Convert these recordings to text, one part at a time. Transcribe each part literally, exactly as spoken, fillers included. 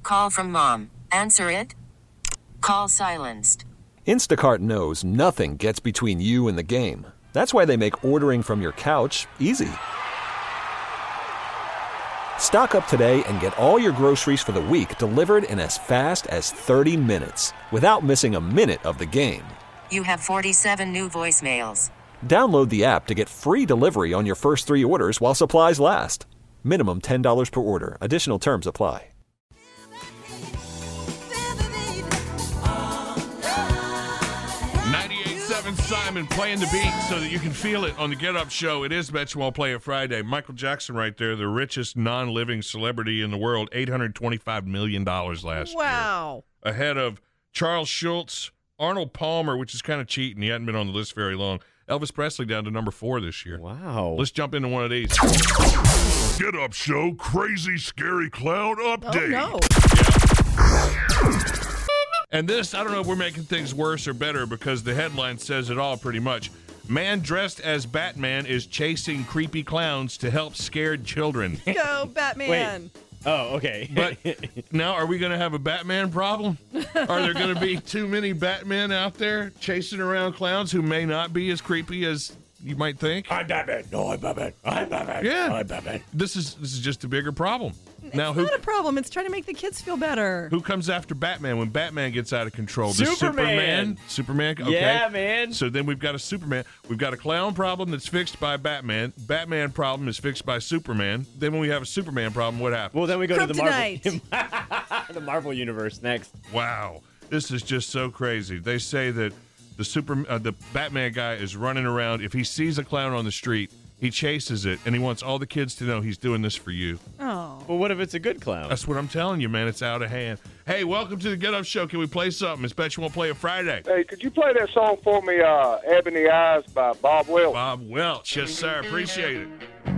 call from mom. Answer it. Call silenced. Instacart knows nothing gets between you and the game. That's why they make ordering from your couch easy. Stock up today and get all your groceries for the week delivered in as fast as thirty minutes without missing a minute of the game. You have forty-seven new voicemails. Download the app to get free delivery on your first three orders while supplies last. Minimum ten dollars per order. Additional terms apply. ninety-eight point seven Simon playing the beat so that you can feel it on the Get Up Show. It is Bet You Won't Play It Friday. Michael Jackson right there, the richest non-living celebrity in the world, eight hundred twenty-five million dollars last wow. year. Wow. Ahead of Charles Schultz, Arnold Palmer, which is kind of cheating. He hadn't been on the list very long. Elvis Presley down to number four this year. Wow. Let's jump into one of these. Get Up Show, crazy, scary clown update. Oh, no. Yeah. And this, I don't know if we're making things worse or better because the headline says it all pretty much. Man dressed as Batman is chasing creepy clowns to help scared children. Go, Batman. Wait. Oh, okay. But now, are we going to have a Batman problem? Are there going to be too many Batmen out there chasing around clowns who may not be as creepy as you might think? I'm Batman. No, I'm Batman. I'm Batman. Yeah. I'm Batman. This is this is just a bigger problem. It's now, who not a problem. It's trying to make the kids feel better. who comes after Batman when Batman gets out of control? Superman. Does Superman. Superman. Okay. Yeah, man. So then we've got a Superman. We've got a clown problem that's fixed by Batman. Batman problem is fixed by Superman. Then when we have a Superman problem, what happens? Well, then we go to the Marvel, Kryptonite. the Marvel universe next. Wow, this is just so crazy. They say that the super, uh, the Batman guy is running around. If he sees a clown on the street, he chases it, and he wants all the kids to know he's doing this for you. Oh. Well, what if it's a good clown? That's what I'm telling you, man. It's out of hand. Hey, welcome to the Get Up Show. Can we play something? It's Bet You Won't Play It Friday. Hey, could you play that song for me, uh, Ebony Eyes by Bob Welch? Bob Welch. Yes, sir. Appreciate it.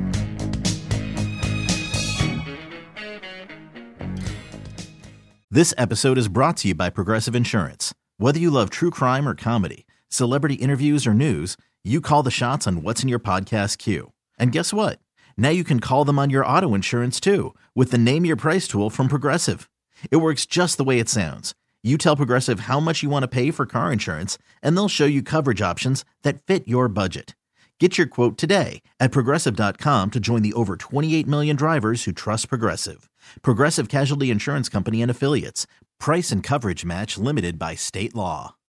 This episode is brought to you by Progressive Insurance. Whether you love true crime or comedy, celebrity interviews or news, you call the shots on what's in your podcast queue. And guess what? Now you can call them on your auto insurance too with the Name Your Price tool from Progressive. It works just the way it sounds. You tell Progressive how much you want to pay for car insurance, and they'll show you coverage options that fit your budget. Get your quote today at Progressive dot com to join the over twenty-eight million drivers who trust Progressive. Progressive Casualty Insurance Company and Affiliates. Price and coverage match limited by state law.